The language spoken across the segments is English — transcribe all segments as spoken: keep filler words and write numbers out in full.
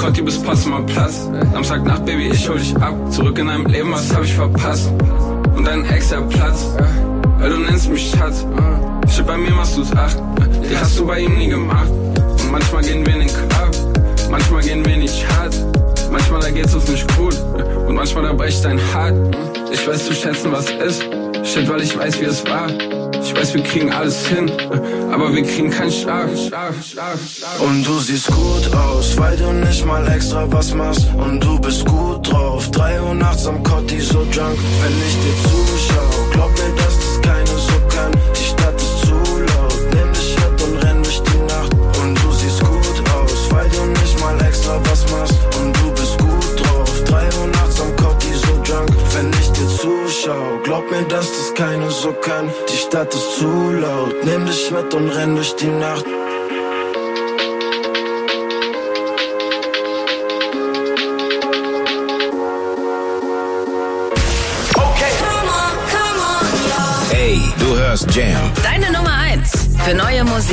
Party, bis Platz mal Platz. Samstag Nacht, Baby, ich hol dich ab. Zurück in deinem Leben, was hab ich verpasst? Und dein Ex, der Platz, weil du nennst mich Schatz. Shit, bei mir machst du's acht, die hast du bei ihm nie gemacht. Und manchmal gehen wir in den Club, manchmal gehen wir nicht hart. Manchmal da geht's uns nicht gut und manchmal da bricht dein Hart. Ich weiß zu schätzen, was ist. Shit, weil ich weiß, wie es war. Ich weiß, wir kriegen alles hin, aber wir kriegen keinen Schlaf. Und du siehst gut aus, weil du nicht mal extra was machst. Und du bist gut drauf, drei Uhr nachts am Kotti so drunk. Wenn ich dir zuschau, glaub mir, dass das keine so kann. Die Stadt ist zu laut, nimm dich mit und renn durch die Nacht. Und du siehst gut aus, weil du nicht mal extra was machst. Und du bist gut drauf, drei Uhr nachts am Kotti so drunk. Wenn ich dir zuschau, glaub mir, dass das keine so kann. Die Stadt ist zu laut, nimm dich mit und renn durch die Nacht. Okay. Come on, come on, yeah. Hey, du hörst Jam. Deine Nummer eins für neue Musik.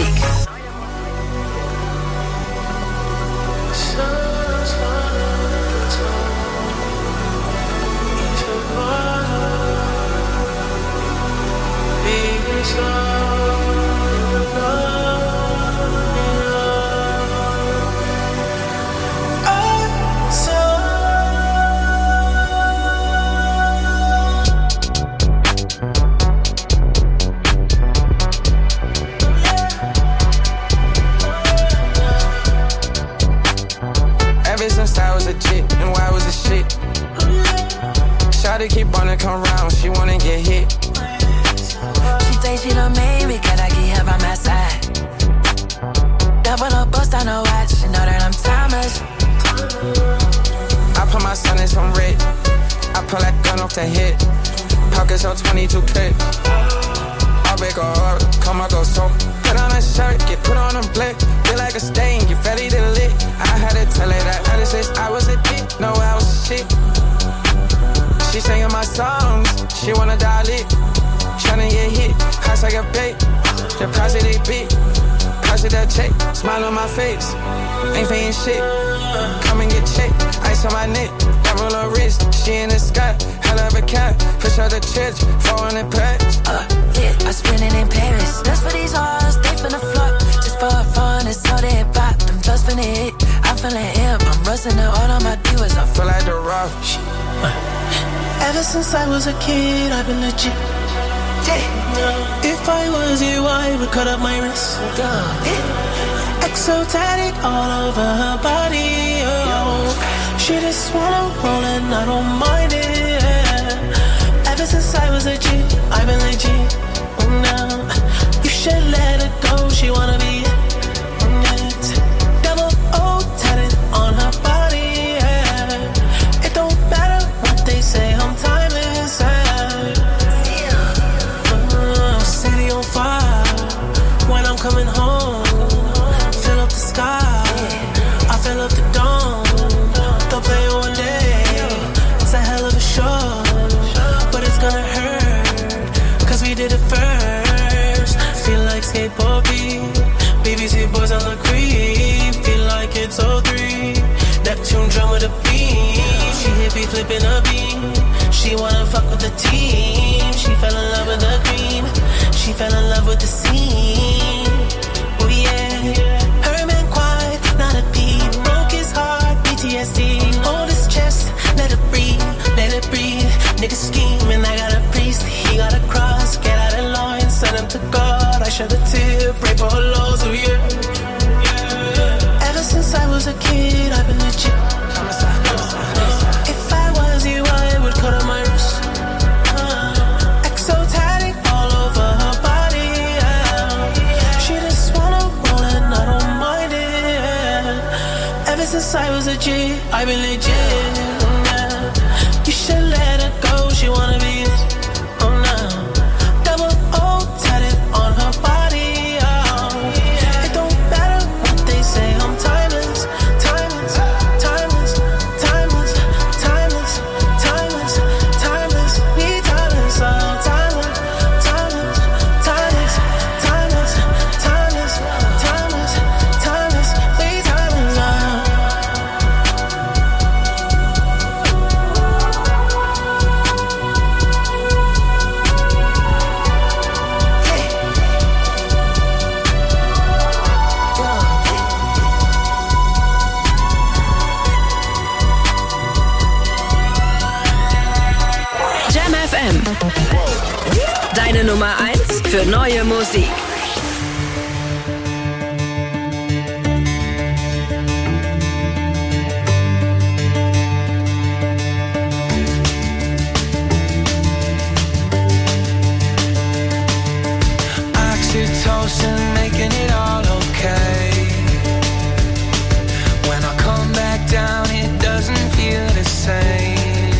Shawty keep wanna come round, she wanna get hit. She say she done made me, can I get her by my side? Double up, bust on her watch, she know that I'm timeless. I put my son in some red, I pull that gun off the hip. Pockets on twenty-two clip. I'll break her heart, come I go so. Put on a shirt, get put on a blick. Feel like a stain, get ready to lick. I had to tell her that I just I was a dick, no I was a shit. She singing my songs, she wanna dial it. Tryna get hit, house like a bait. Deposit they beat, deposit that check. Smile on my face, ain't paying shit. Come and get checked, ice on my neck. That roll her wrist, she in the sky. Hell of a cat, push out the church, four hundred packs. Uh, yeah, I spend it in Paris. Just for these hoes, they finna flock. Just for fun, it's all they pop. Them just finna hit, I'm feeling hip. I'm rusting it all on my divas. I feel like the rock. Ever since I was a kid, I've been legit. Yeah. If I was you, I would cut up my wrist. Yeah. Exotic all over her body. Oh. She just wanna roll and I don't mind it. Yeah. Ever since I was a G, I've been legit. Oh, now you should let her go. She wanna be it. Double O tatted on her body. Yeah. It don't matter what they say, I'm timeless. Uh, city on fire when I'm coming home. Fill up the sky, I fill up the dome. They'll play one day, it's a hell of a show. But it's gonna hurt, cause we did it first. Feel like skateboard beat, B B C boys on the creep. Feel like it's oh three, Neptune drum with a beat. She hippie flipping a beat. She wanna fuck with the team. She fell in love with the cream. She fell in love with the scene. Oh yeah. Her man quiet, not a beat. Broke his heart, P T S D. Hold his chest, let it breathe, let it breathe. Nigga scheming, I got a priest. He got a cross, get out of line, send him to God. I shed a tear, pray for her laws, oh yeah. Ever since I was a kid, I've been legit. If I was you, I would cut on my wrist. Uh, exotic all over her body. Yeah. She just wanna roll and I don't mind it. Yeah. Ever since I was a G, I've been legit. Yeah. You should let her go. She wanna be it. Oh no. Double O tatted on her body. Oh. It don't matter what they say. I'm timeless, timeless, timeless, timeless, timeless, timeless, timeless. We timeless, oh timeless, timeless, timeless, timeless, timeless, timeless, timeless. We timeless, oh. M. Deine Nummer eins für neue Musik. Oxytocin, making it all okay. When I come back down, it doesn't feel the same.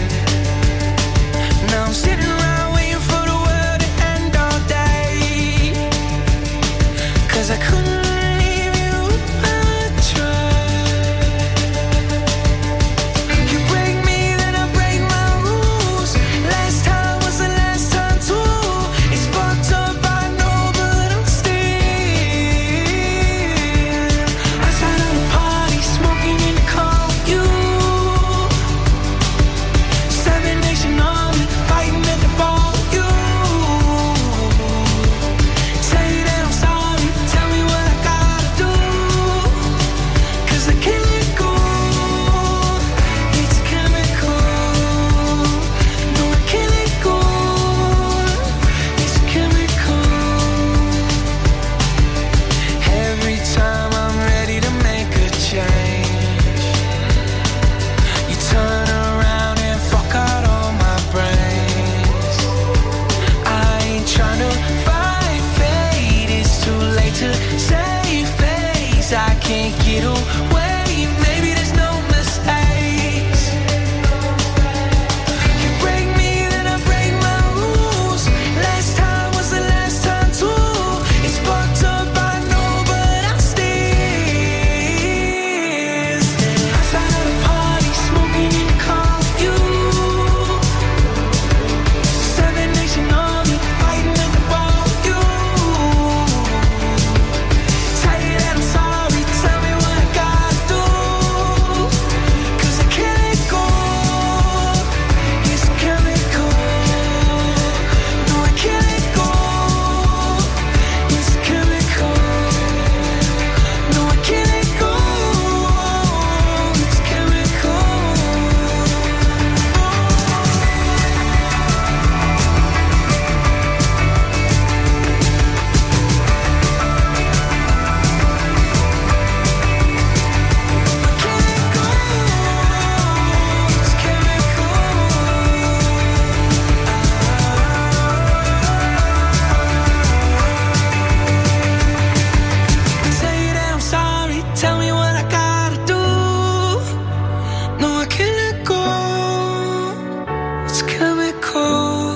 Now I'm sitting around waiting for the world to end all day. 'Cause I couldn't leave you if I tried. You break me, then I break my rules. Last time was the last time too. It's fucked up, I know, but I'm still outside of the party, smoking in the car with you. Seven Nation Army, fighting at the bar with you. Say that I'm sorry, tell me what I gotta do. 'Cause I can't let go. It's a chemical. No, I can't let go. It's a chemical. Every time I'm ready to make a change, you turn around and fuck out all my brains. I ain't trying to fight fate, it's too late to save face. I can't get away, maybe there's no mistakes. You break me, then I break my rules. Last time was the last time too. It's fucked up, I know, but I'm still outside of the party, smoking in the car with you. Seven Nation Army, fighting at the bar with you. Tell you that I'm sorry, tell me what I gotta do. 'Cause I can't let go. It's a chemical. No, I can't let go. It's a chemical. No, I can't let go. It's a chemical. Say that I'm sorry, tell me what I gotta do. No, I can't let go. It's chemical.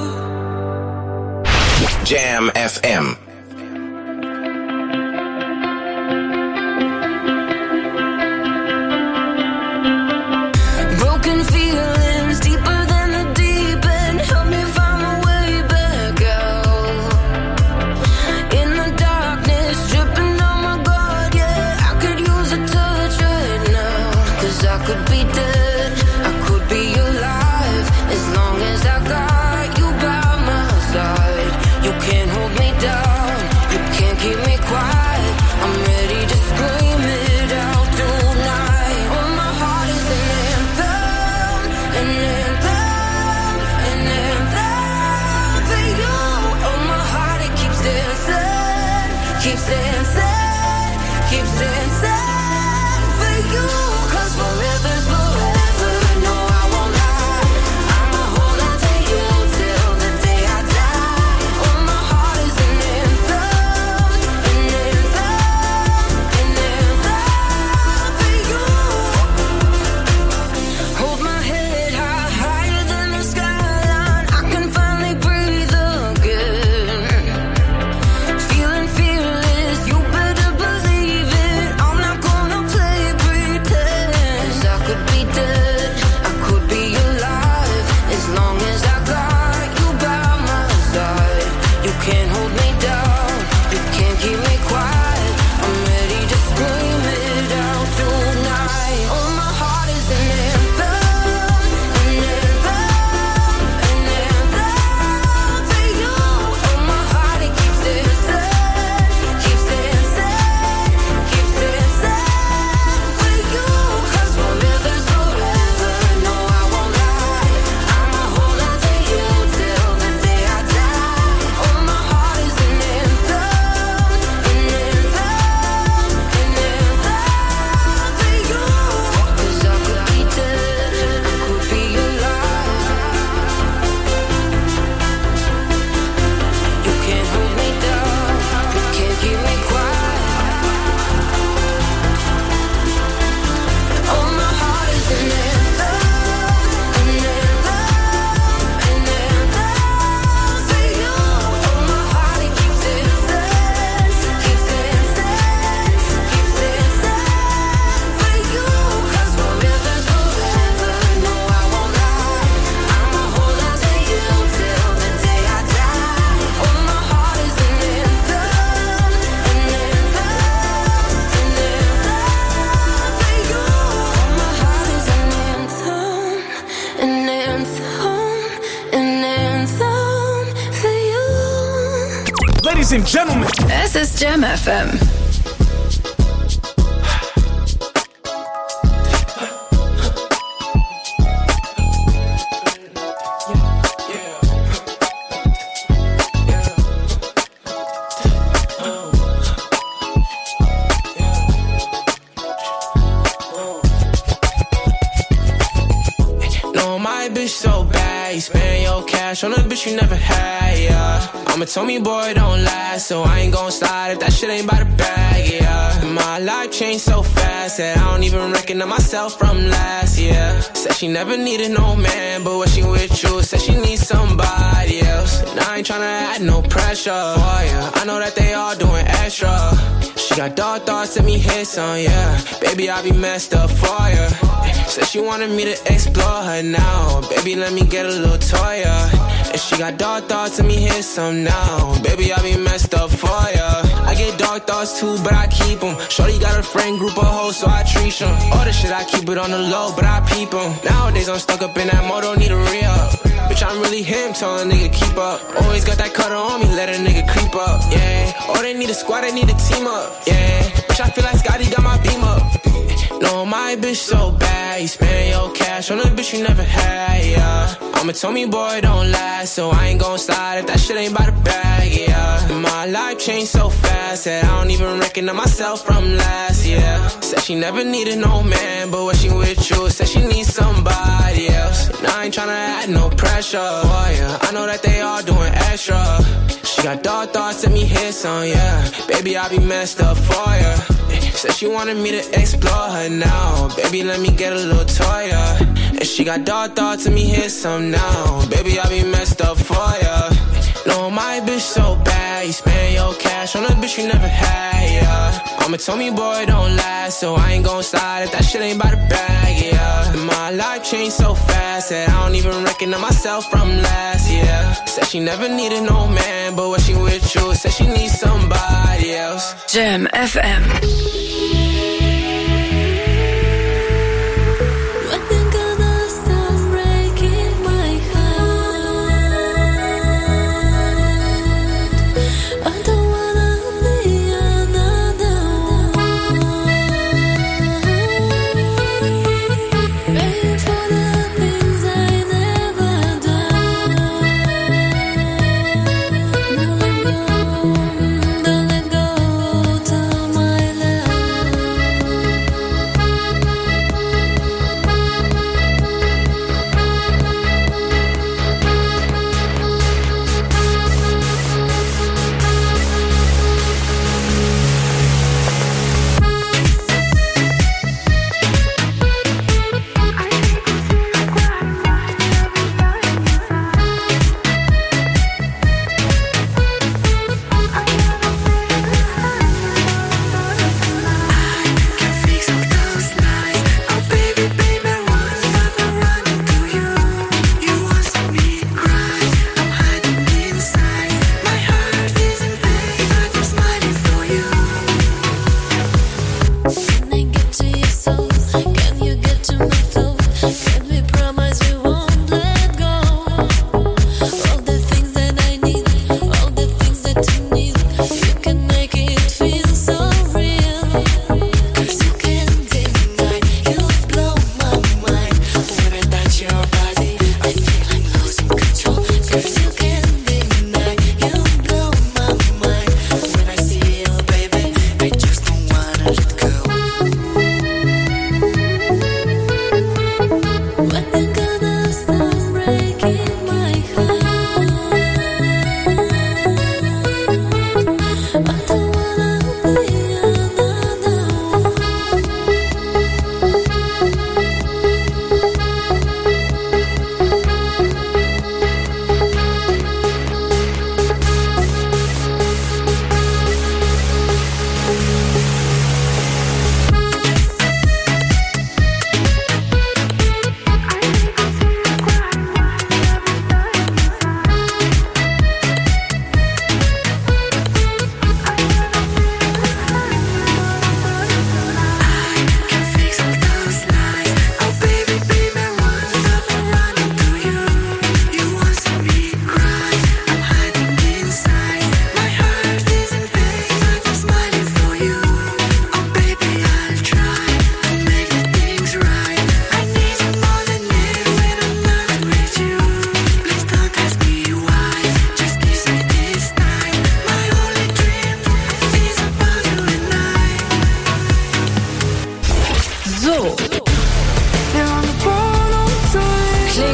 Jam F M. Broken feelings deeper than the deep end. Help me find my way back out. In the darkness, dripping on my guard, yeah. I could use a touch right now. 'Cause I could be dead, I could be alive. As long as I got you by my side, you can't hold me down. Ladies and gentlemen. Es ist Jam F M. On a bitch you never had, yeah. I'm a Tommy boy, don't last, so I ain't gon' slide if that shit ain't by the bag, yeah. My life changed so fast that I don't even recognize myself from last year. Said she never needed no man, but when she with you, said she needs somebody else. And I ain't tryna add no pressure for ya. I know that they all doing extra. She got dark thoughts, let me hit some, yeah. Baby, I be messed up for ya. Said she wanted me to explore her now. Baby, let me get a little toy, yeah. And she got dark thoughts, let me hit some now. Baby, I be messed up for ya. I get dark thoughts too, but I keep them. Shorty got a friend group of hoes, so I treat them. All the shit, I keep it on the low, but I peep them. Nowadays, I'm stuck up in that mode, don't need a re-up. Bitch, I'm really him, tell a nigga keep up. Always got that cutter on me, let a nigga creep up, yeah. Oh, they need a squad, they need a team up, yeah. Bitch, I feel like Scotty got my beam up. No, my bitch so bad, you spend your cash on a bitch you never had, yeah. I'm a Tommy boy, don't last, so I ain't gon' slide if that shit ain't by the bag, yeah. My life changed so fast that I don't even recognize myself from last year. Said she never needed no man, but when she with you, said she needs somebody else. And I ain't tryna add no pressure for ya. I know that they all doing extra. She got dark thoughts, let me hit some, yeah. Baby, I be messed up for ya. Said she wanted me to explore her now. Baby, let me get a little toy, yeah. And she got dark thoughts, let me hit some now. Baby, I be messed up for ya. No, my bitch so bad, you spend your cash on a bitch you never had, yeah. I'm a Tommy boy, don't last, so I ain't gon' slide if that shit ain't by the bag, yeah. My life changed so fast that I don't even recognize myself from last year. Said she never needed no man, but when she with you, said she needs somebody else. Jam F M. Don't let go to my love.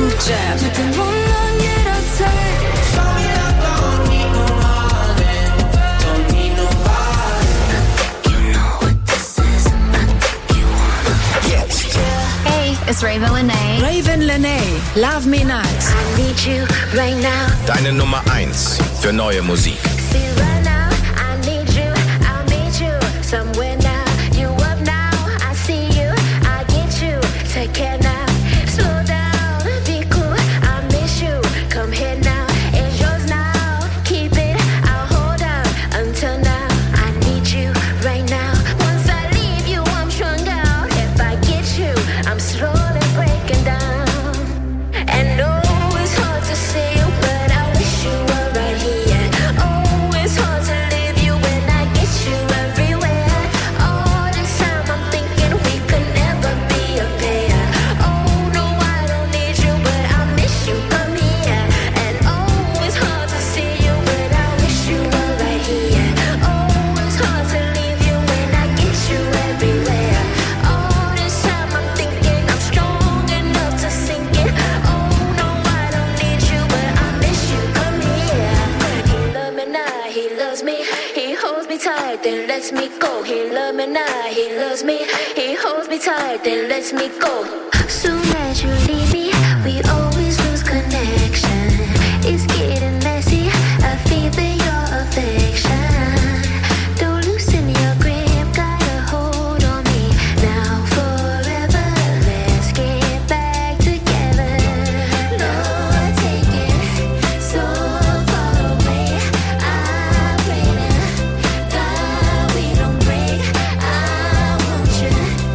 Funk Jam. Mit dem Wundern jederzeit. Schau mir ab, don't need nobody, don't need nobody. You know what this is, and I think you wanna. Hey, it's Raven Lenae. Raven Lenae, Love Me Not. I need you right now. Deine Nummer eins für neue Musik. See right now, I need you, I'll meet you somewhere now. You up now, I see you, I get you. Take care now, slow down, be cool, I miss you. Come here now, it's yours now. Keep it, I'll hold out until now. I need you right now. Once I leave you, I'm strung out. If I get you, I'm slowly breaking down. And no, it's hard to see you, but I wish you were right here. Oh, it's hard to leave you when I get you everywhere. All this time I'm thinking we could never be a pair. Oh, no, I don't need you, but I miss you, come here. And oh, it's hard to see you, but I wish you were right here. Oh, it's hard to leave you when I get you everywhere. All this time I'm thinking I'm strong enough to sink it. Oh, no, I don't need you, but I miss you, come here. He love me now, he loves me. He holds me tight, then lets me go. He love me now, he loves me. He holds me tight, then lets me go. Soon as you leave me, we always lose connection. It's getting messy, I feel for your affection. Don't loosen your grip, got a hold on me. Now forever, let's get back together. No, I take it so far away. I pray to God we don't break. I want you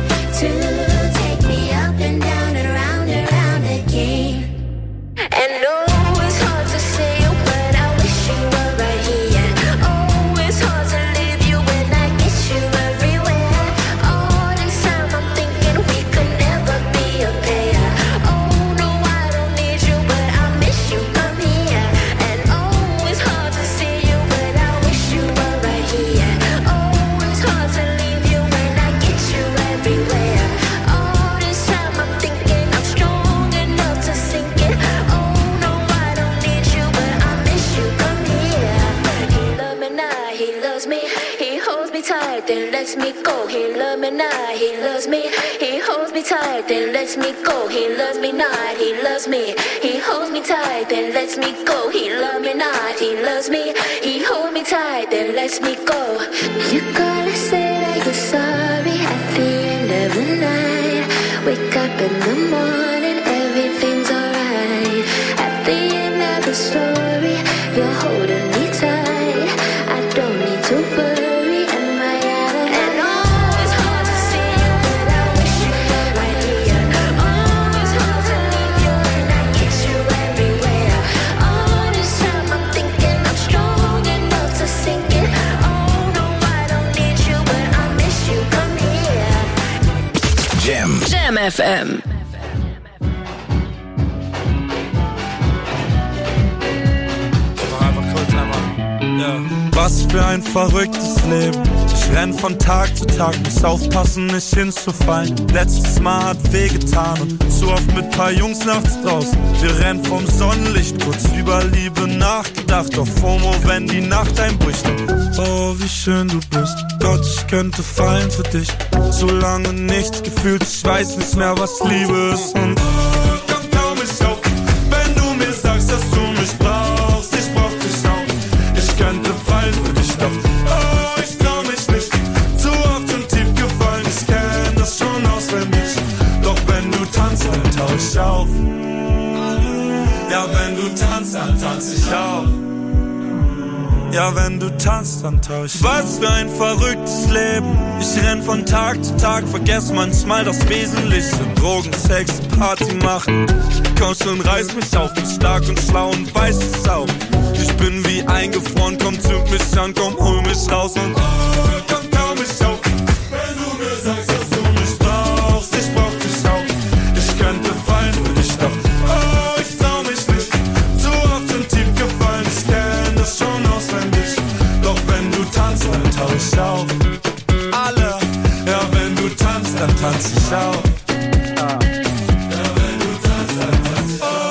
to take me up and down and round and round again. And no, it's hard to see you, but I wish you were right here. Oh, it's hard to leave you when I get you everywhere. All this time I'm thinking we could never be a pair. Oh, no, I don't need you, but I miss you, come here. And oh, it's hard to see you, but I wish you were right here. Oh, it's hard to leave you when I get you everywhere. All this time I'm thinking I'm strong enough to sink it. Oh, no, I don't need you, but I miss you, come here. He love me now, he loves me. He holds me tight, then lets me go. He love me now, he loves me. He holds me tight, then lets me go. He loves me not, he loves me. He holds me tight, then lets me go. He love me not, he loves me. He holds me tight, then lets me go. You gotta say that you're sorry at the end of the night. Wake up in the morning, everything's alright. At the end of the story, you're holding me tight. I don't need to worry, am I out of and oh, it's hard to see you, but I wish you were right here. Oh, it's hard to leave you when I get you everywhere. All this time I'm thinking I'm strong enough to sink it. Oh, no, I don't need you, but I miss you, come here. Jam. Jam F M. Was für ein verrücktes Leben. Ich renn von Tag zu Tag, muss aufpassen, nicht hinzufallen. Letztes Mal hat wehgetan und zu oft mit paar Jungs nachts draußen. Wir rennen vom Sonnenlicht, kurz über Liebe nachgedacht. Auf FOMO, wenn die Nacht einbricht. Oh, wie schön du bist. Gott, ich könnte fallen für dich. So lange nichts gefühlt, ich weiß nicht mehr, was Liebe ist. Und oh, komm, kaum mich auf, wenn du mir sagst, dass du mich brauchst. Ich brauch dich auch. Ich könnte fallen für dich, doch oh, ich trau mich nicht. Zu oft und tief gefallen, ich kenn das schon auswendig. Doch wenn du tanzt, dann tauch ich auf. Ja, wenn du tanzt, dann tanz ich auch. Ja, wenn du tanzt, dann tauch ich. Was für ein verrücktes Leben. Ich renn von Tag zu Tag, vergess manchmal das Wesentliche. Drogen, Sex, Party machen. Komm schon, reiß mich auf, bin stark und schlau und weiß es auch. Ich bin wie eingefroren, komm, zünd mich an, komm, hol mich raus und oh, komm, kaum mich auf. Wenn du mir sagst, dass du mich brauchst, ich brauch dich auch. Ich könnte fallen für dich, doch oh, ich trau mich nicht. Zu oft und tief gefallen, ich kenn das schon auswendig. Doch wenn du tanzt, dann tauch ich auf. Alle, ja, wenn du tanzt, dann tanz ich auch. Ja, wenn du tanzt, dann tanz ich auch.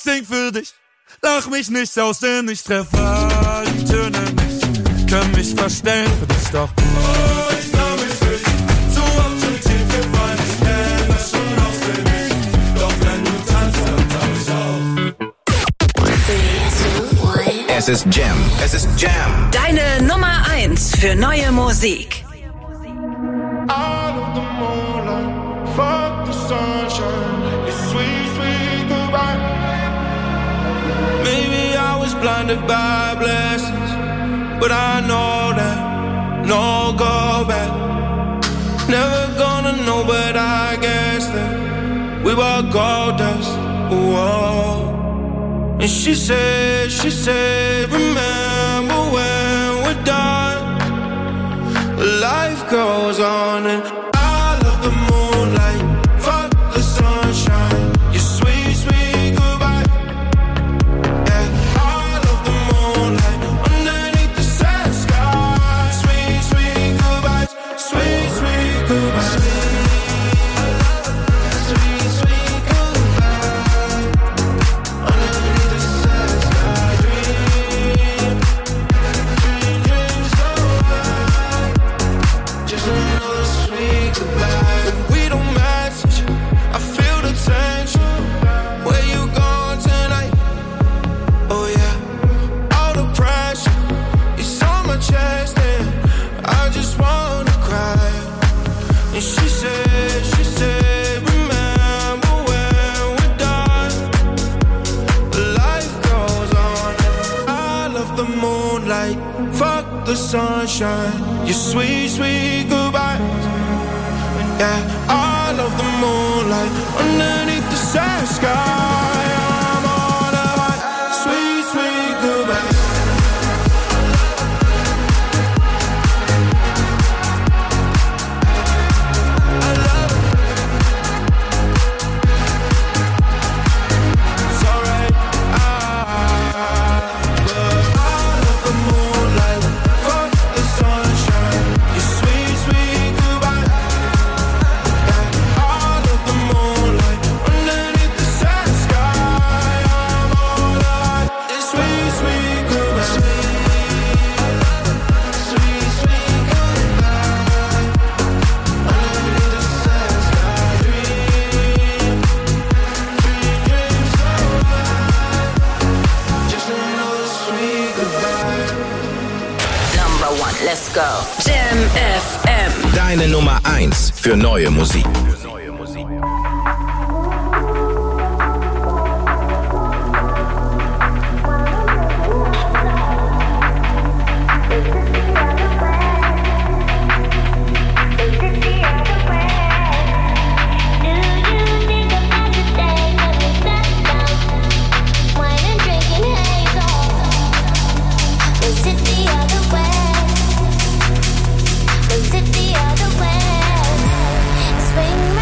sing für dich. Lach mich nicht aus, denn ich treffe all die Töne nicht. Können mich verstellen für dich, doch oh, ich trau mich nicht. So oft schon tief gefallen, ich kenn das schon auswendig. Doch wenn du tanzt, dann tau ich auf. Es ist Jam, es ist Jam. Deine Nummer eins für neue Musik. Out of the moonlight, fuck the sunshine, it's sweet, sweet goodbye. Maybe I was blinded by blessings, but I know that no go back. Never gonna know, but I guess that we were gold dust. Whoa. And she said, she said, remember when we're done. Life goes on and I love the moonlight, fuck the sunshine, your sweet, sweet goodbye. Yeah, I love the moonlight, underneath the sad sky. Sweet, sweet goodbyes, sweet, sweet goodbyes. Sweet, sweet goodbye, underneath the sad sky. Dream, dream, dream so high. Just another sweet goodbye. And we don't match, I feel the tension. Where you going tonight? Oh yeah, all the pressure is on my chest and I just wanna cry. And she said, she said, remember when we're done. Life goes on. I love the moonlight, fuck the sunshine, your sweet, sweet goodbye. Yeah, I love the moonlight, underneath the sad sky. I'm on a high, sweet, sweet goodbye. I love it. It's alright. I, but I love the moonlight, fuck the sunshine, your sweet, sweet goodbye. I love the moonlight, underneath the sad sky. I'm all alive. It's sweet, sweet goodbye. Sweet, sweet goodbye. Underneath the sad sky. Dream, dream, dream so high. Just another sweet goodbye. Number one, let's go. Jam F M. Deine Nummer eins für neue Musik. Was it the other way? Was it the other way? Swing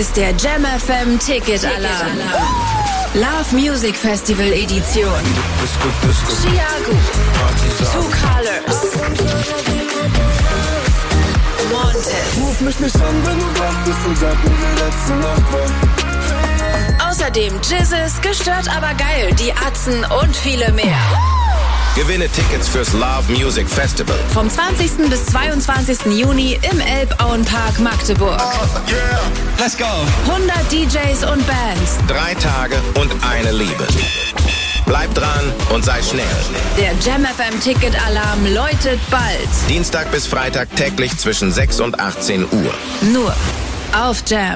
ist der Jam F M Ticket Alarm. Love Music Festival Edition. Chiago, Two Colors, Montez. Ruf mich nicht an, wenn du wach bist und sag mir, wie letzte Nacht war. Außerdem Jizzes, gestört aber geil, die Atzen und viele mehr. Gewinne Tickets fürs Love Music Festival. Vom zwanzigsten bis zweiundzwanzigsten Juni im Elbauenpark Magdeburg. Oh, yeah. Let's go. hundert D Js und Bands. Drei Tage und eine Liebe. Bleib dran und sei schnell. Der Jam F M Ticket Alarm läutet bald. Dienstag bis Freitag täglich zwischen sechs und achtzehn Uhr. Nur auf Jam.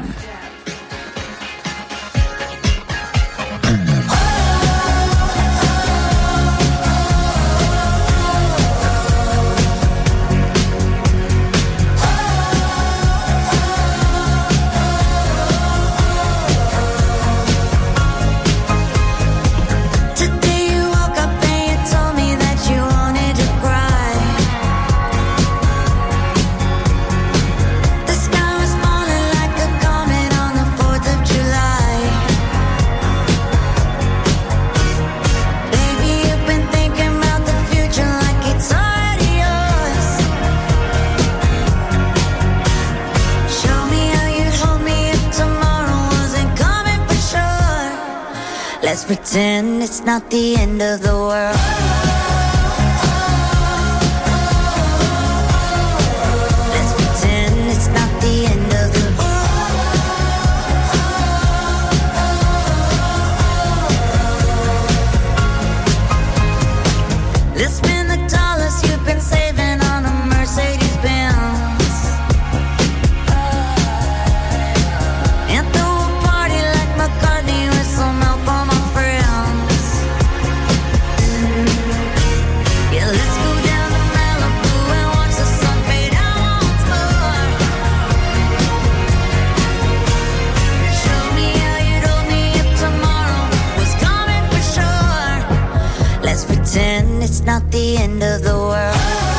Let's pretend it's not the end of the world. Let's pretend it's not the end of the world. Let's spend the dollars you've been saving on a Mercedes Benz. And throw a party like McCartney with some help on my friends. Yeah, let's go down to Malibu and watch the sun fade out once more. Show me how you'd hold me if tomorrow was coming for sure. Let's pretend it's not the end of the world.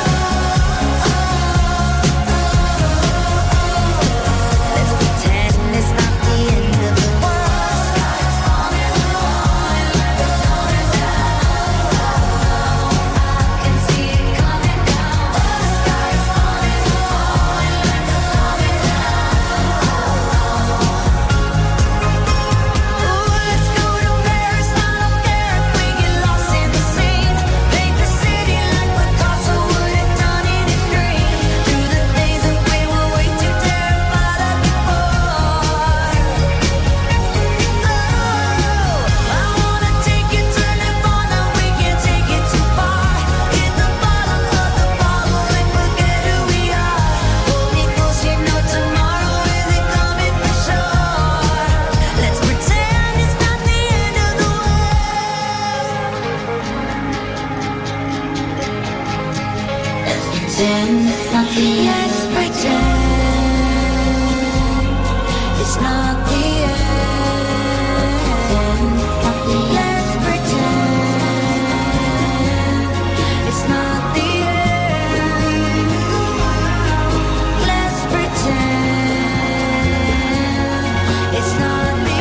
Let's pretend it's not the end of the world. Sky's falling low, like it's coming down. I can see it coming down. The sky's falling low, like it's coming down. Ooh, let's go to Paris. I don't care if we get lost in the scene. Paint the city like Picasso would have done in a dream. Through the days that we were way too terrified of before. Oh, I wanna take you to Nirvana. We can't take it too far. Hit the bottom of the bottle and forget who we are. Hold me close, you know tomorrow isn't coming for sure. Let's pretend it's not the end of the world. Let's pretend it's not the end. Let's pretend it's not the end. Let's pretend it's not the end. Let's pretend it's not the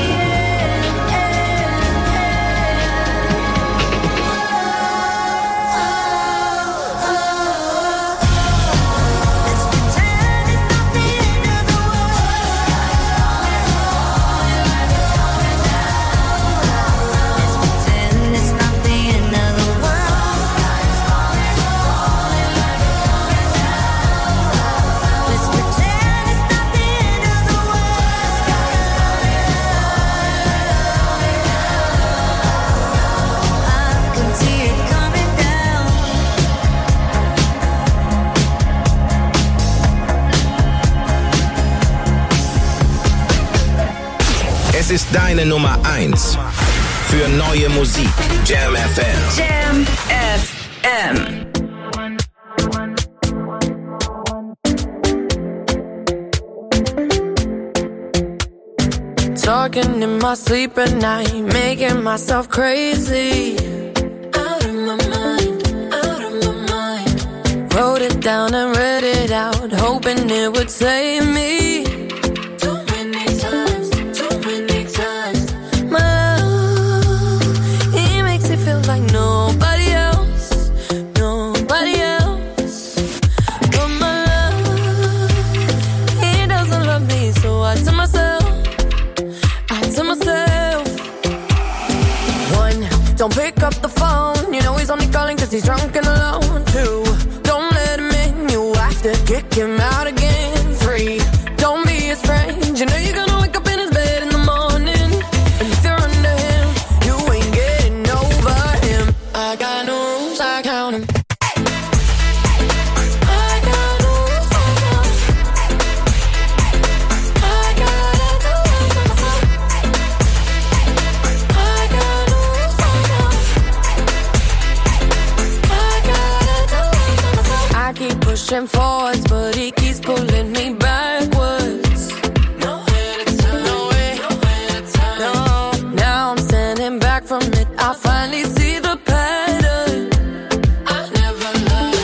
Es ist deine Nummer eins für neue Musik. Jam F M. Jam F M. Talking in my sleep at night, making myself crazy. Out of my mind, out of my mind. Wrote it down and read it out, hoping it would save me. Too many times don't pick up the phone. You know he's only calling cause he's drunk and alone. Two, don't let him in, you have to kick him out again. Three, don't be his friend. You know you're gonna wake up in his bed in the morning. And if you're under him, you ain't getting over him. I got no rules, I count him. Pushing forwards, but he keeps pulling me backwards. No way to turn, no way, no way to turn. No, now I'm standing back from it. I finally see the pattern. I never loved,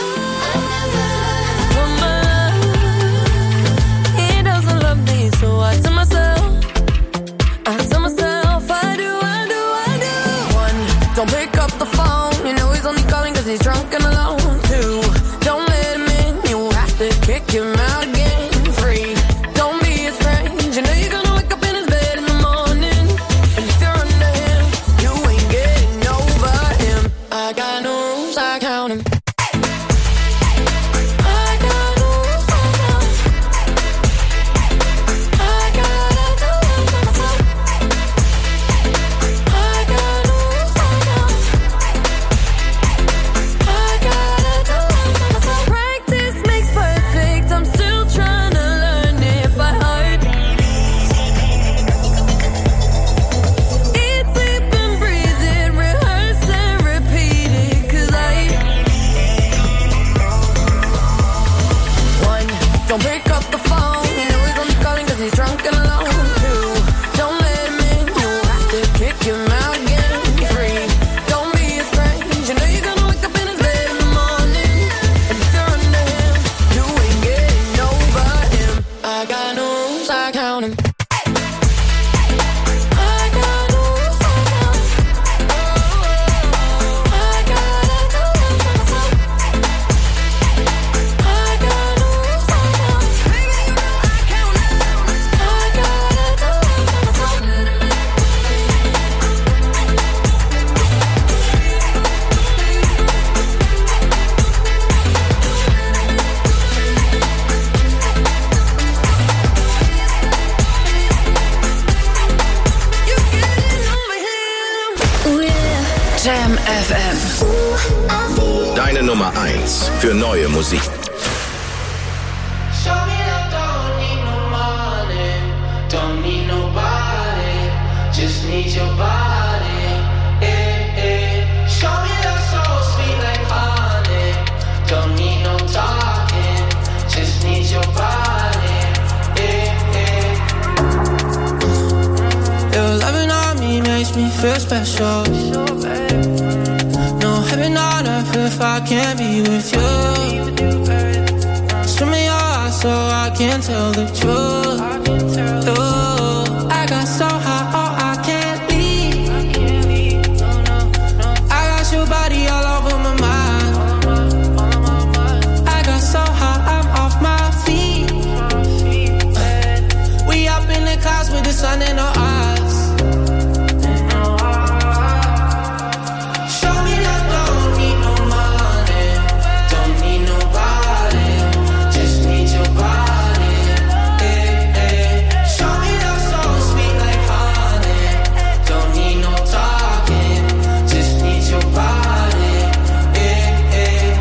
I never loved. He doesn't love me, so I tell myself, I tell myself, I do, I do, I do. One, don't pick up the phone. You know he's only calling cause he's drunk and alone. Two, don't let him in. Kick him out again. Three, don't be his friend. You know you're gonna wake up in his bed in the morning. And if you're under him, you ain't getting over him. I got no rules, I count him. I got no rules, I count him. I gotta do it for myself. I got no rules, I count him. I gotta do it for myself. Practice makes perfect. I'm still trying to learn it by heart. Eat, sleep, and breathe it. Rehearse and repeat it. Cause I One, don't pick up the phone. You know he's only calling cause he's drunk and alone. Two, don't let him in. You have to kick him out again. Three, don't be his friend. You know you're gonna wake up in his bed in the morning. And if you're under him, you ain't getting over him. I got no rules, I count him. I got no rules, I count him. I gotta do it for myself. I got no rules, I count him. Baby, you know I count him. I gotta do it for myself. You getting over him. Ooh yeah. Jam F M. Deine Nummer eins für neue Musik. Show me that don't need no money, don't need nobody, just need your body. Eh, eh. Show me that soul sweet like honey, don't need no talking, just need your body. Eh, eh. Your loving on me makes me feel special. No heaven on earth if I can't be with you. Swim in your eyes so I can tell the truth. Ooh, I got so high, oh I can't leave. I got your body all over my mind. I got so high, I'm off my feet. We up in the clouds with the sun in our eyes. Show me that don't need no money, don't need nobody, just need your body. Eh, eh. Show me that soul sweet like honey, don't need no talking, just need your body. Eh, eh.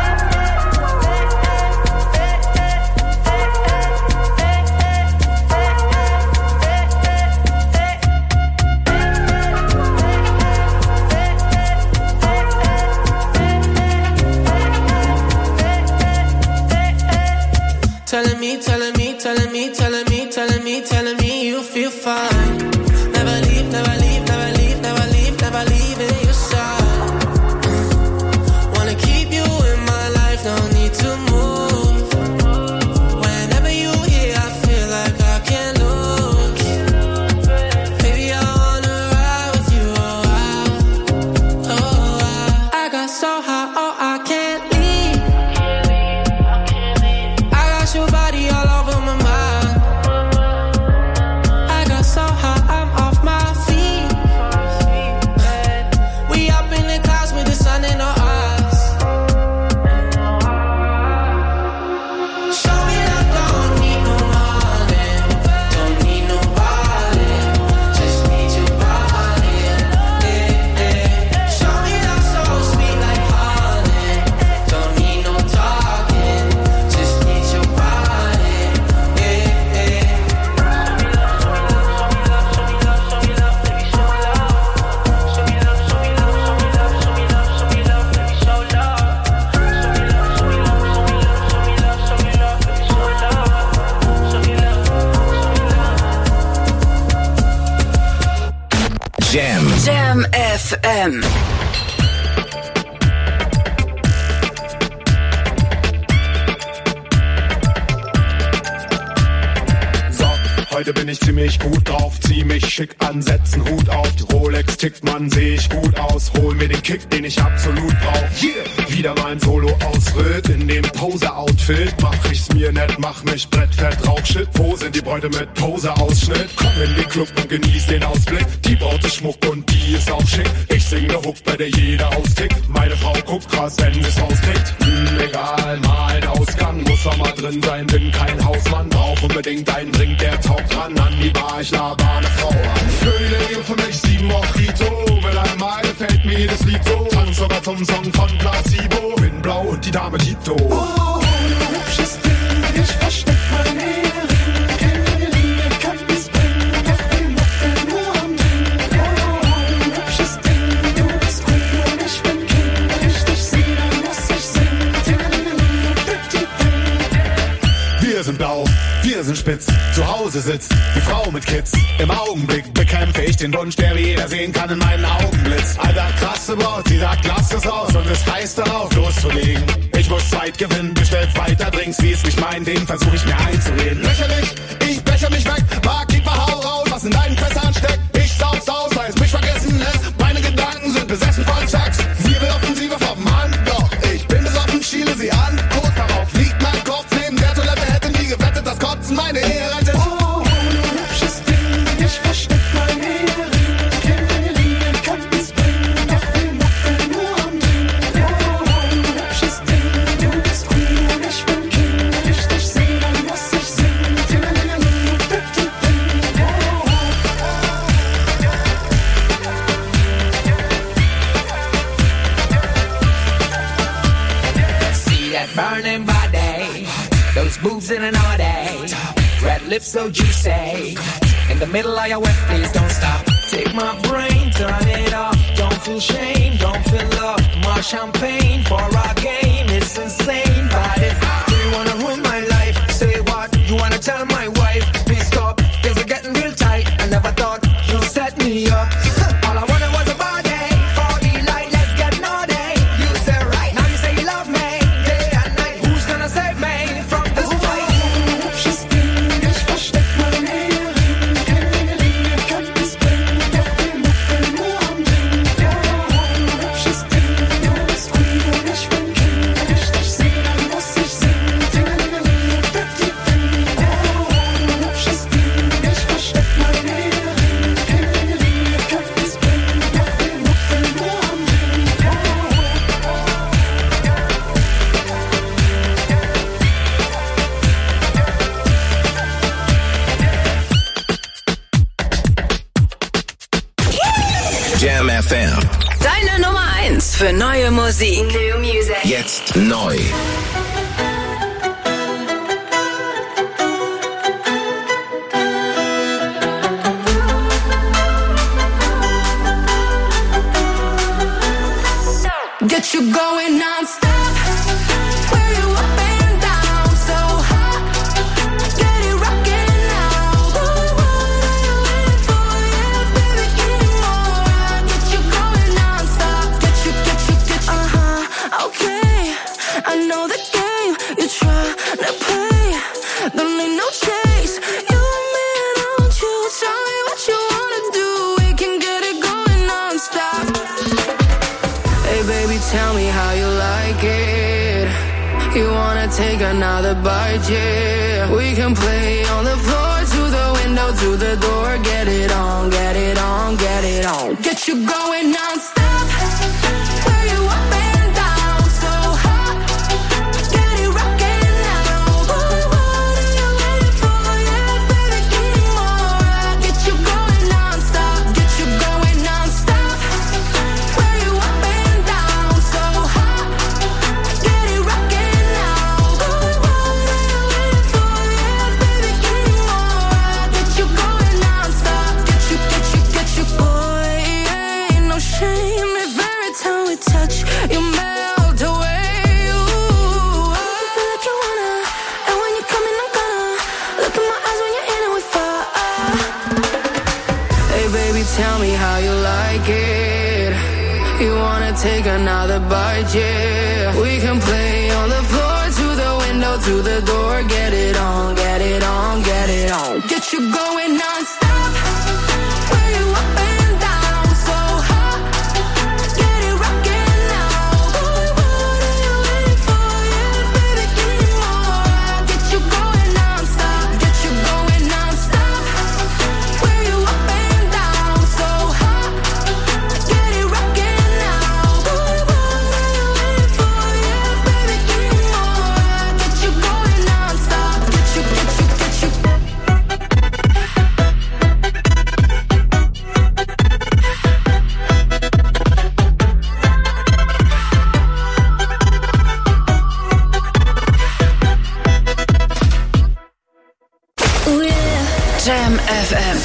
Telling me, telling me, telling me, telling me, telling me, telling me you feel fine. Never leave, never leave, never leave, never leave, never leave in your side. Wanna keep you in my life, don't need to move. Whenever you here, I feel like I can't lose. Baby, I wanna ride with you, oh I, oh I. I got so high, oh I can't leave. I got your body all over Jam. Jam F M. Heute bin ich ziemlich gut drauf, zieh mich schick an, setz 'n Hut auf. Die Rolex tickt, man, seh ich gut aus. Hol mir den Kick, den ich absolut brauch. Yeah. Wieder mal ein Solo-Ausritt in dem Pose-Outfit. Mach ich's mir nett, mach mich brettfett, Rauchshit. Wo sind die Bräute mit Pose-Ausschnitt? Komm in den Club und genieß den Ausblick. Die Braut ist Schmuck und die ist auch schick. Ich sing ne Hook, bei der jeder austickt. Meine Frau guckt krass, wenn sie's rauskriegt. Hm, egal, mal ein Ausgang, muss doch mal drin sein. Bin kein Hausmann, brauch unbedingt einen Drink, der taugt ran an die Bar, ich laber eine Frau an. Für die Leben für mich sieben Mojito. Mit einmal gefällt mir jedes Lied so. Tanz sogar zum Song von Placebo. Bin blau und die Dame Tito. Oh, oh, du hübsches Ding, ich versteck meine Ehre. Kenn deine Linie, kann es bringen. Doch wir machen nur am Ding. Oh, oh, du hübsches Ding, du bist Queen und ich bin King. Wenn ich dich sehe, dann muss ich singen. Wir sind blau, wir sind spitz, zu Hause sitzt die Frau mit Kids. Im Augenblick bekämpfe ich den Wunsch, der wie jeder sehen kann in meinen Augen blitzt. Alter, krasse Braut, sie sagt, lass es aus und es heißt darauf loszulegen. Ich muss Zeit gewinnen, bestellt weiter Drinks, wie es nicht mein Ding, versuch ich mir einzureden. Lächerlich, ich becher mich weg, Barkeeper, hau raus, was in deinen Fässern steckt. Ich sauf's aus, weil es mich vergessen lässt. Meine Gedanken sind besessen von Sex. Sie will Offensive vom Hand, doch ich bin besoffen, schiele sie an. Kurz darauf liegt mein Kopf neben der Toilette, hätte nie gewettet, das Kotzen meine Ehe rettet. Oh, du hübsches Ding, ich versteck meine Ehre. Kenn deine Linie, kann es bringen, doch wir machen nur am Ding. Oh, du hübsches Ding, du bist Queen und ich bin King. Wenn ich dich sehe, dann muss ich singen. See that burning body, those boobs in an all day. Red lips so juicy. In the middle of your wet, please don't stop. Take my brain, turn it off. Don't feel shame, don't feel love. More champagne for our game. It's insane, but it's do you wanna ruin my life? Say what? You wanna tell my wife? Please stop, things are getting real tight. I never thought you'd set me up. All I wanted was a body. For the light, let's get naughty. You say right, now you say you love me. Day and night, who's gonna save me from this fight? Hübsches Ding, ich versteck meine Ehre. Kenn deine Linie, kann es bringen, doch wir machen nur am Ding. Oh, hübsches Ding, du bist Queen und ich bin King. Wenn ich dich sehe, dann muss ich singen. Dingelingeling, bitte Ding. Oh, hübsches Ding, ich versteck meine Ehre. Kenn deine Linie, kann es bringen, doch wir machen nur am Ding. Jam F M. Deine Nummer eins für neue Musik. New music. Jetzt neu. Get you going non-stop. Where you up and down, so hot. Get it rockin' now. Boy, what are you waiting for? Yeah, baby, give me more. I get you going non-stop. Get you, get you, get you. Uh-huh, okay. I know the game you try to play. Don't need no chase. You and me, don't you? Tell me what you wanna do. We can get it going non-stop. Hey baby, tell me how you like it. You wanna take another bite, yeah. We can play on the floor, to the window, to the door. Get it on, get it on, get it on. Get you going non-stop. Where you up and down, so hot. Get it rockin' now. Boy, what are you waiting for? Yeah, baby, give me more. I get you going non-stop. Get you going non-stop. Where you up and down, so hot. Get it rockin' now. Boy, what are you waiting for? Yeah, baby, give me more. I get you going non-stop. Get you, get you, get you. Boy, ain't no shame. like it. You wanna take another bite, yeah. We can play on the floor, to the window, to the door. Get it on, get it on, get it on. Get you going non-stop. Where you up and down, so hot. Get it rockin' now. Boy, what are you waiting for? Yeah, baby, give me more. Get you going non-stop. Get you going non-stop. Where you up and down, so hot. Get it rockin' now. Boy, what are you waiting for? Yeah, baby, give me more. Get you going non-stop. Get you, get you, get you. Ooh, yeah. Jam F M.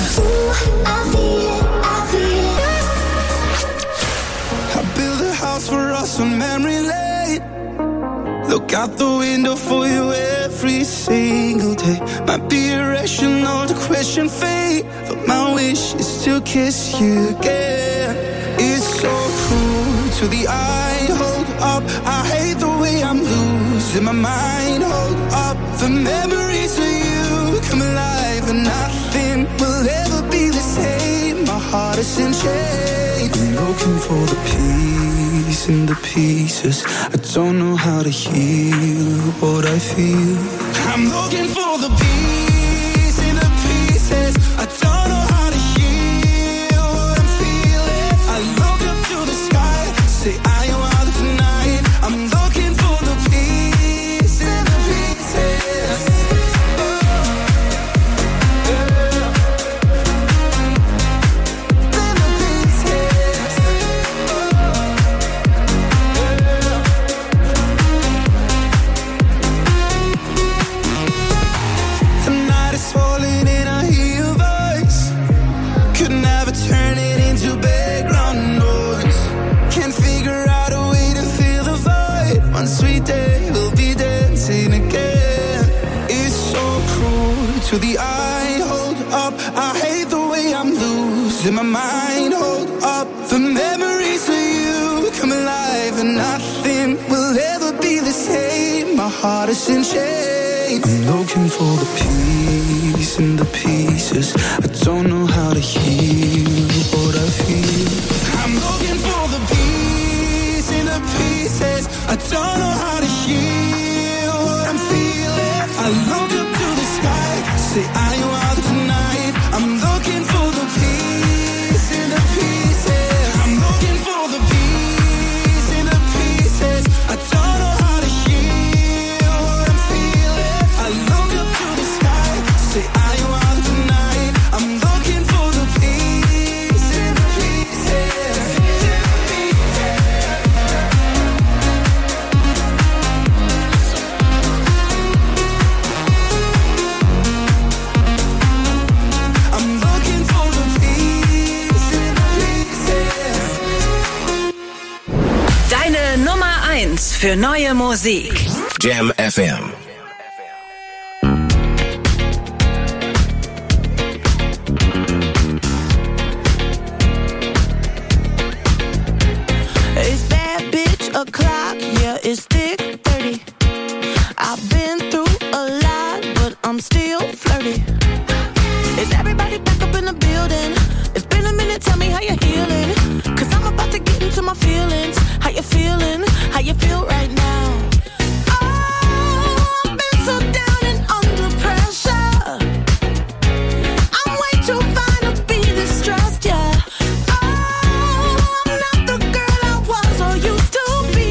I built a house for us on memory lane. Look out the window for you every single day. Might be irrational to question fate, but my wish is to kiss you again. It's so cruel to the eye. Hold up, I hate the way I'm losing my mind. Hold up, the memories of you come alive, and nothing will ever be the same. My heart is in chains. I'm looking for the peace in the pieces. I don't know how to heal what I feel. I'm looking for the peace in the pieces. I don't know how to heal what I'm feeling. I look up to the sky, say I am out tonight. I'm looking for the peace in the pieces. To the eye, hold up, I hate the way I'm losing my mind. Hold up, the memories of you come alive, and nothing will ever be the same. My heart is in chains. I'm looking for the peace in the pieces. I don't know how to heal what I feel. I'm looking for the peace in the pieces. I don't know how to heal what I'm feeling. I look up to the sky, say I am out tonight. I'm looking for the peace in the pieces. I'm looking for the peace in the pieces. I don't know how to heal what I'm feeling. I look up to the sky, say I am out tonight. I'm looking for the peace in the pieces. Deine Nummer eins für neue Musik. Jam F M. It's bad bitch o'clock, yeah, it's thick thirty. I've been through a lot, but I'm still flirty. Is everybody back up in the building? It's been a minute, tell me how you're healing. Cause I'm about to get into my feelings. How you feeling? How you feel right now? Oh, I've been so down and under pressure. I'm way too fine to be this stressed, yeah. Oh, I'm not the girl I was or used to be.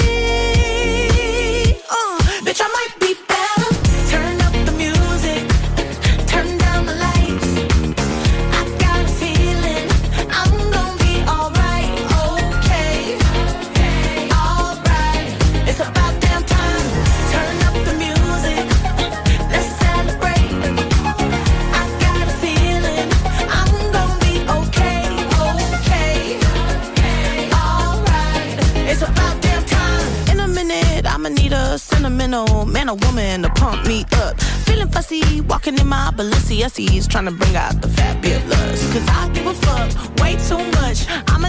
Uh, bitch, I might be better. Turn up the music, turn down the lights. I got a feeling I'm gonna be alright, okay, alright. It's about damn time. Turn up the music, let's celebrate. I got a feeling I'm gonna be okay, okay, alright. It's about damn time. In a minute, I'ma need a sentimental man or woman to pump me up. Feeling fussy, walking in my Balenciennes, trying to bring out the fabulous. Cause I give a fuck way too much. I'm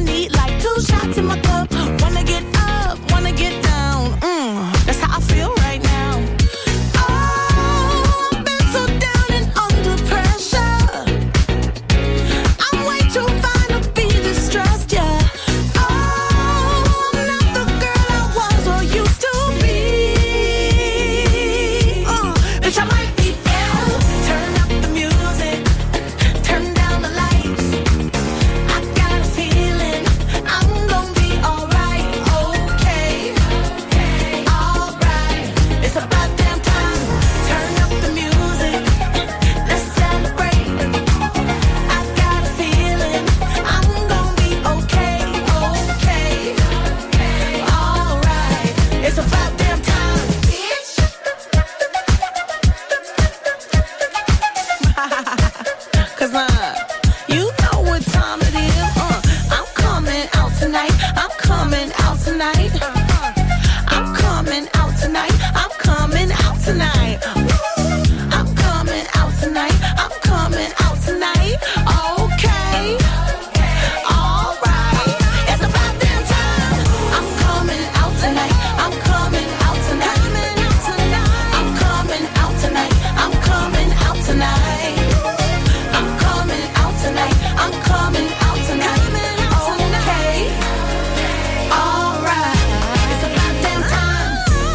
tonight. I'm coming out tonight. I'm coming out tonight. I'm coming out tonight. I'm coming out tonight. Okay. All right. It's about damn time. I'm coming out tonight. I'm coming out tonight. I'm coming out tonight. I'm coming out tonight. I'm coming out tonight. I'm coming out tonight. Okay. All right. It's about damn time.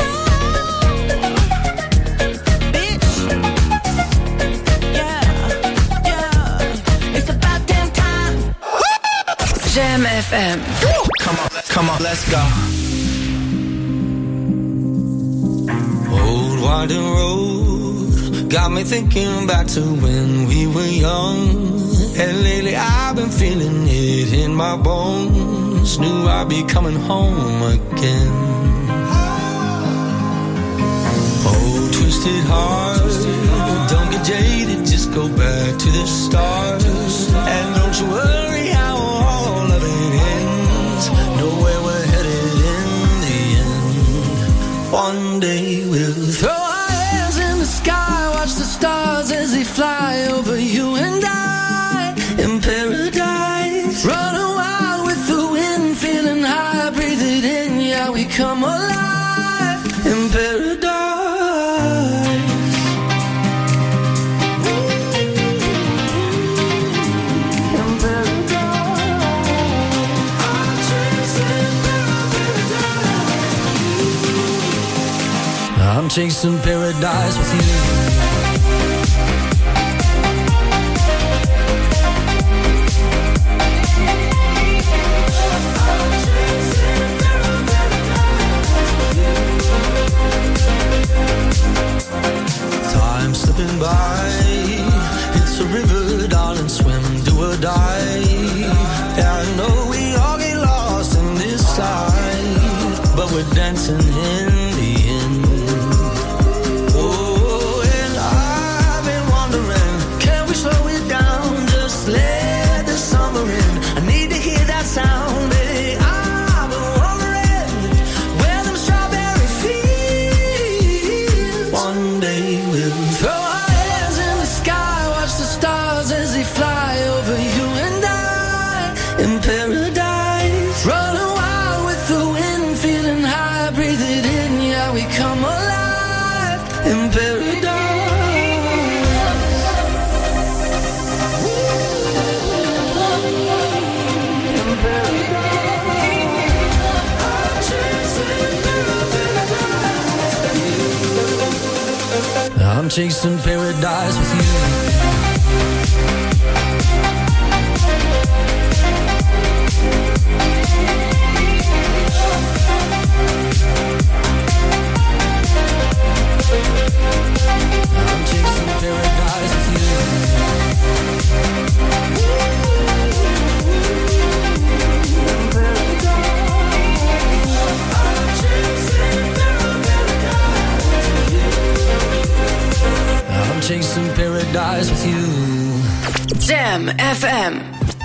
Bitch. Yeah. Yeah. It's about damn time. Jam F M. Come on, come on, let's go. Old winding road got me thinking back to when we were young. And lately I've been feeling it in my bones. Knew I'd be coming home again. Oh, twisted heart, don't get jaded, just go back to the start. And don't you worry how all of it ends. Know where we're headed in the end. One day we'll throw our hands in the sky, watch the stars as they fly over you and I in paradise. Running wild with the wind, feeling high, breathe it in, yeah, we come alive in paradise. I'm chasing paradise with you. Time slipping by, it's a river, darling, swim, do or die. Yeah, I know we all get lost in this life, but we're dancing in the end. Oh, and I've been wondering, can we slow it down, just let the summer in? I need to hear that sound, baby. I've been wondering where them strawberry fields. One day we'll throw our hands in the sky, watch the stars as they fly over you and I in paradise. Running wild with the wind, feeling high, breathe it in, yeah, we come alive in paradise. I'm chasing paradise with you. I'm chasing paradise with you. I'm chasing paradise with you. Jam F M.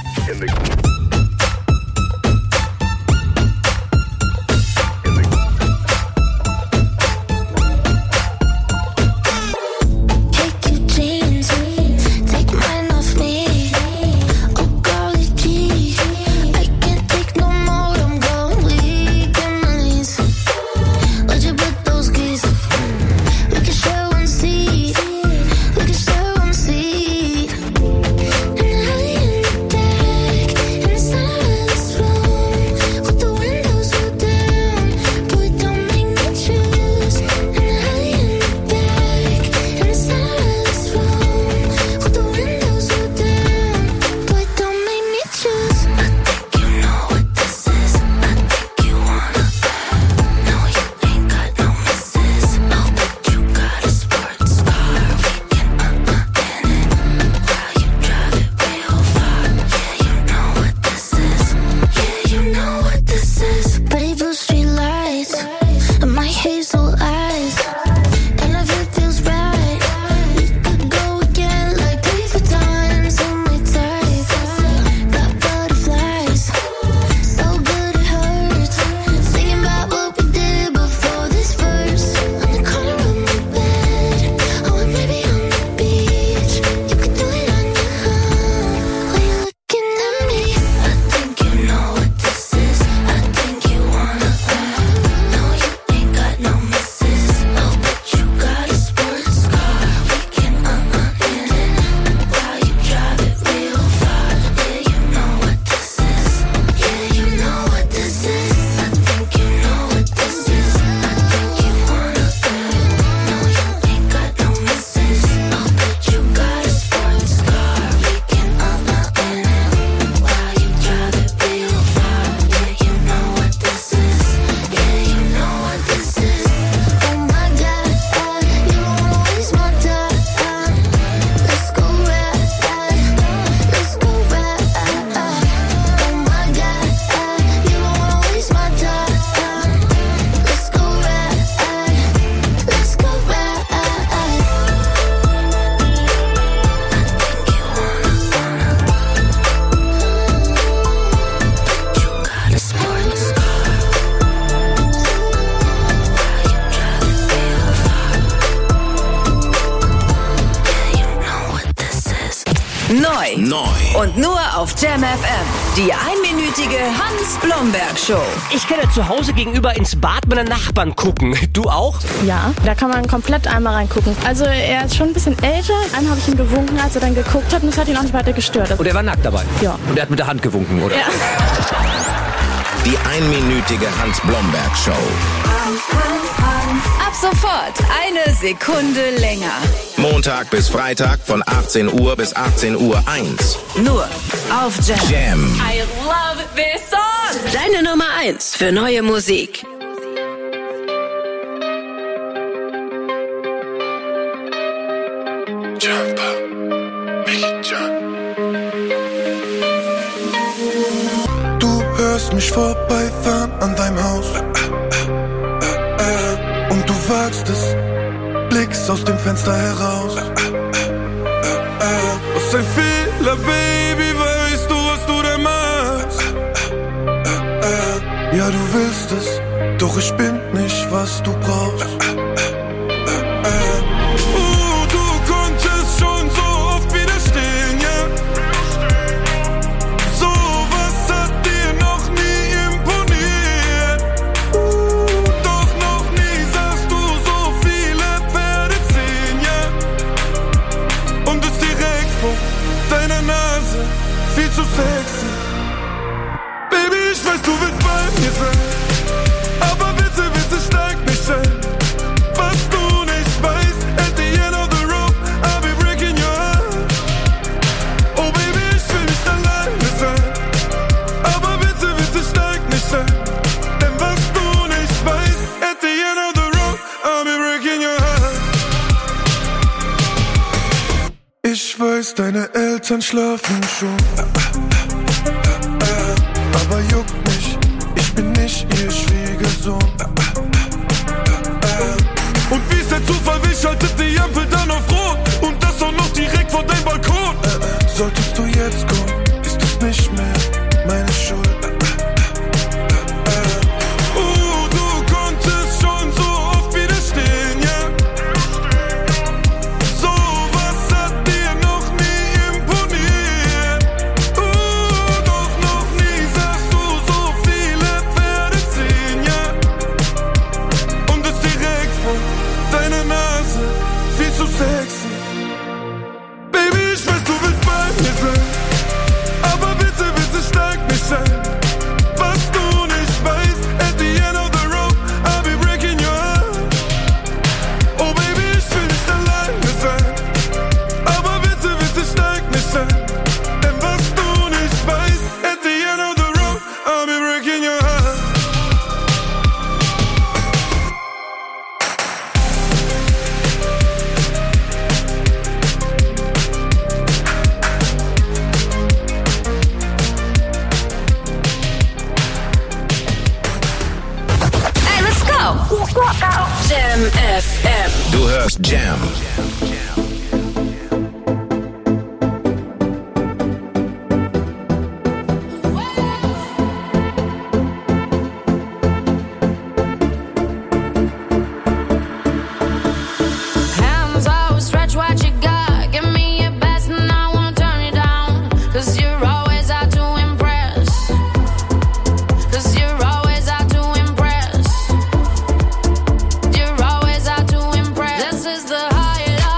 Take your jeans, take mine off me. Oh golly gee, I can't take no more. I'm going weak in my knees. Where'd you put those keys? We can share one seat. We can share one seat. And early in the day, Neu. Neu. Und nur auf Jam F M. Die einminütige Hans-Blomberg-Show. Ich kann ja zu Hause gegenüber ins Bad meiner Nachbarn gucken. Du auch? Ja, da kann man komplett einmal reingucken. Also er ist schon ein bisschen älter. Dann habe ich ihm gewunken, als er dann geguckt hat und es hat ihn auch nicht weiter gestört. Und er war nackt dabei? Ja. Und er hat mit der Hand gewunken, oder? Ja. Die einminütige Hans-Blomberg-Show. Ab sofort eine Sekunde länger. Montag bis Freitag von achtzehn Uhr bis achtzehn Uhr eins. Nur auf Jam. Jam. I love this song. Deine Nummer eins für neue Musik. Jumper, make it jump. Du hörst mich vorbeifahren an deinem Haus. Und du wagst es, blickst aus dem Fenster heraus. Was ein Fehler, Baby, weißt du, was du da machst? Ja, du willst es, doch ich bin nicht, was du brauchst. Oh, du konntest schon so oft widerstehen, ja? So was hat dir noch nie imponiert. Uh, doch noch nie sahst du so viele Pferde ziehen, ja? Und es direkt vor deiner Nase, viel zu sexy. Baby, ich weiß, du willst bei mir sein, aber bitte, bitte steig nicht ein. Was du nicht weißt, at the end of the rope, I'll be breaking your heart. Oh Baby, ich will nicht alleine sein, aber bitte, bitte steig nicht ein. Denn was du nicht weißt, at the end of the rope, I'll be breaking your heart. Ich weiß, deine Eltern schlafen schon, aber juckt mich, ich bin nicht ihr Schwiegersohn. Und wie ist der Zufall, wie schaltet die Ampel dann auf Rot? Und das auch noch direkt vor deinem Balkon. Solltest du jetzt kommen, ist es nicht mehr meine Schuld. Oh, du konntest schon so oft widerstehen, ja? So was hat dir noch nie imponiert. Oh, doch noch nie sahst du so viele Pferde ziehen, ja? Und es direkt vor deiner Nase, viel zu sexy. Baby, ich weiß, du willst bei mir sein, aber bitte, bitte steig nicht ein. Was du nicht weißt, at the end of the rope, I'll be breaking your heart. Oh Baby, ich will nicht alleine sein, aber bitte, bitte steig nicht ein. Denn was du nicht weißt, at the end of the rope, I'll be breaking your heart. Hey, let's go. Jam F M. Du hörst Jam. Hands out, stretch what you got. Give me your best and I won't turn it down. Cause you're always out to impress. Cause you're always out to impress. You're always out to impress. This is the high life.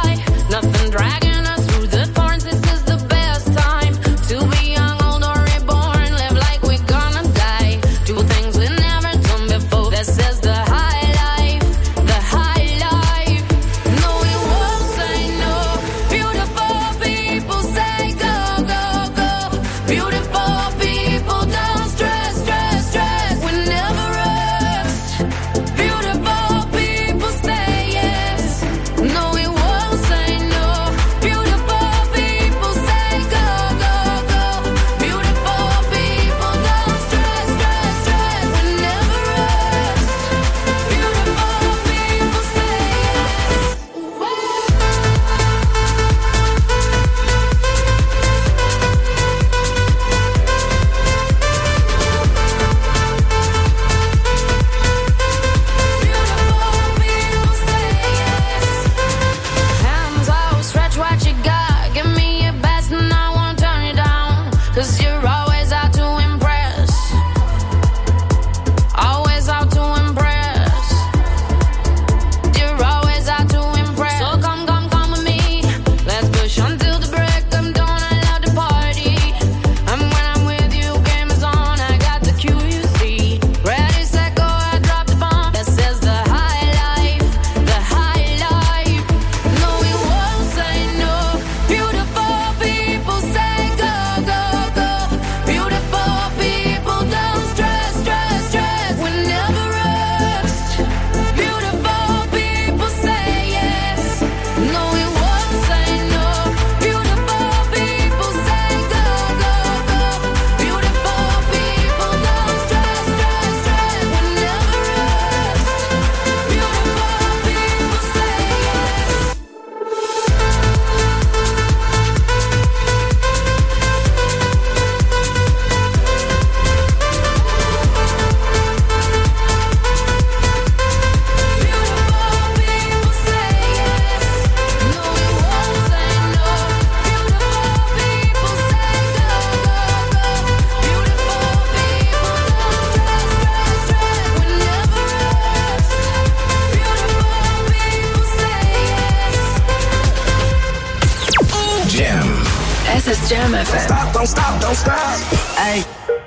stop, don't stop, don't stop. Ay.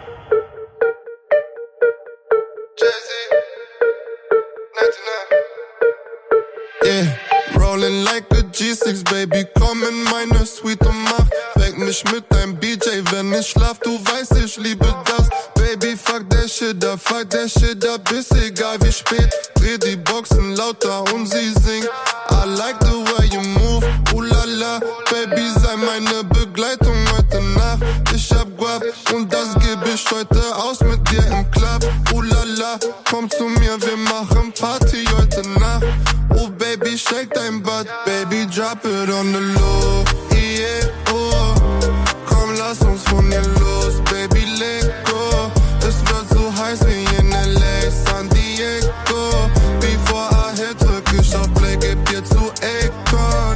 Yeah, rolling like a G six, Baby, komm in meine Suite und mach Weck mich mit deinem B J, wenn ich schlaf, du weißt, ich liebe das. Baby, fuck der Shit up, fuck der Shit up, ist egal wie spät. Dreh die Boxen lauter und sie singt. I like the way you move, ooh la la. Baby, sei meine Begleitung heute Nacht. Ich hab Guap und das geb ich heute aus mit dir im Club. Ooh la la, komm zu mir, wir machen Party heute Nacht. Oh Baby, shake dein Butt, Baby, drop it on the low. Yeah, oh, komm, lass uns von hier los, Baby, leg go. Es wird so heiß wie in L A, San Diego. Before I hit, drück ich auf Play, geb dir zu Akon.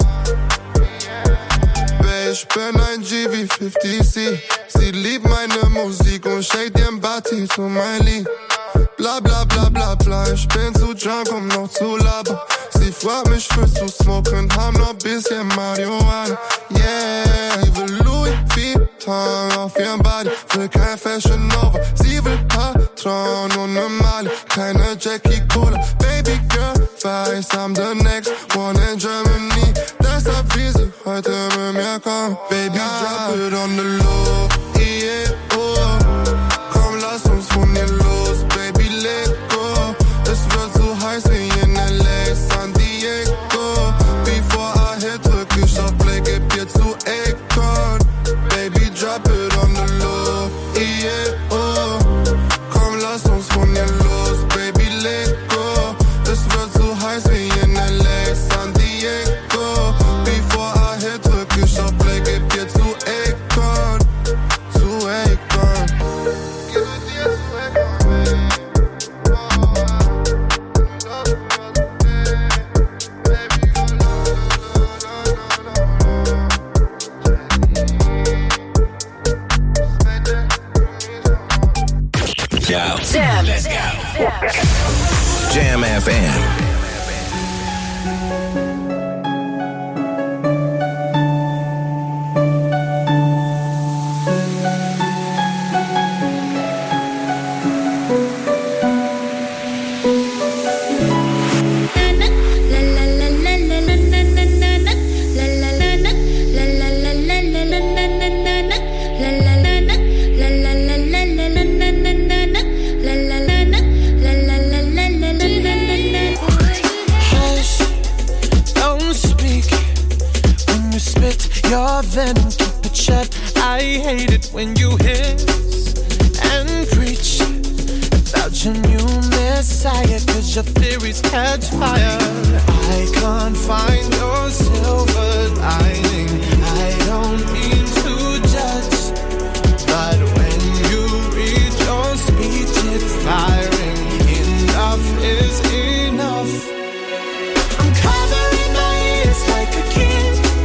Babe, ich bin ein G wie fifty C. Sie liebt meine Musik und shake ihren Body zu mein Lied. Bla bla bla bla bla, ich bin zu drunk, um noch zu labern. Sie fragt mich, willst du smoken, haben noch bisschen Marihuana. Yeah, ich will Louis Vuitton auf ihrem Body, will kein Fashion Nova. Sie will Patron und ne Mali, keine Jackie Cola. Baby girl, weiß, I'm the next one in Germany. Deshalb will sie heute mit mir kommen. Baby, drop it on the low, yeah, oh. Komm, lass uns von hier los, Baby, let go. Es wird so heiß wie in L A, San Diego. Before I hit, drück ich auf Play, geb dir zu Akon. Baby, drop it on the low, yeah, oh. Komm, lass uns von hier los, Baby, let go. Es wird so heiß wie in L A, San Diego. Before I hit, drück ich auf Play, geb dir zu Akon. Zu Akon. Yo. Jam. Let's go. Jam F M. Your venom, keep it shut. I hate it when you hiss and preach about your new messiah, cause your theories catch fire. I can't find your silver lining. I don't mean to judge, but when you read your speech, it's tiring. Enough is enough. I'm covering my ears like a kid.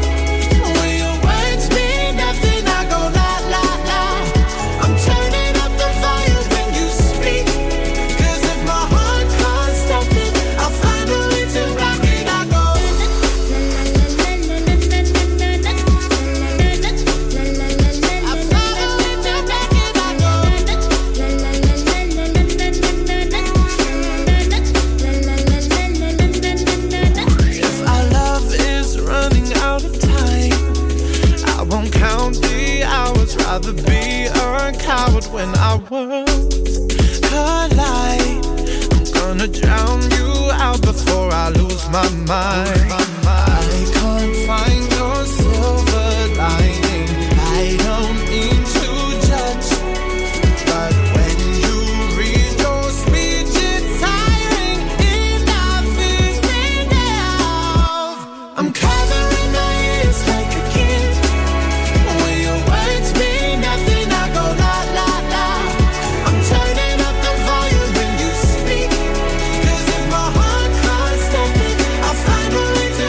Rather be a coward when our worlds collide. I'm gonna drown you out before I lose my mind. I can't find your silver lining. I don't mean to judge, but when you read your speech, it's tiring. Enough is enough. I'm covering my ears like a kid. When your words mean nothing, I go la la la. I'm turning up the volume when you speak, cause if my heart can't stop it, I'll find a way to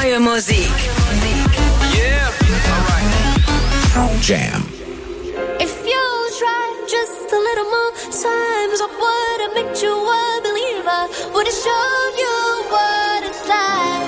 Neue Musik. Yeah. Jam. If you try just a little more times, I would've made you a believer. Would've shown you what it's like.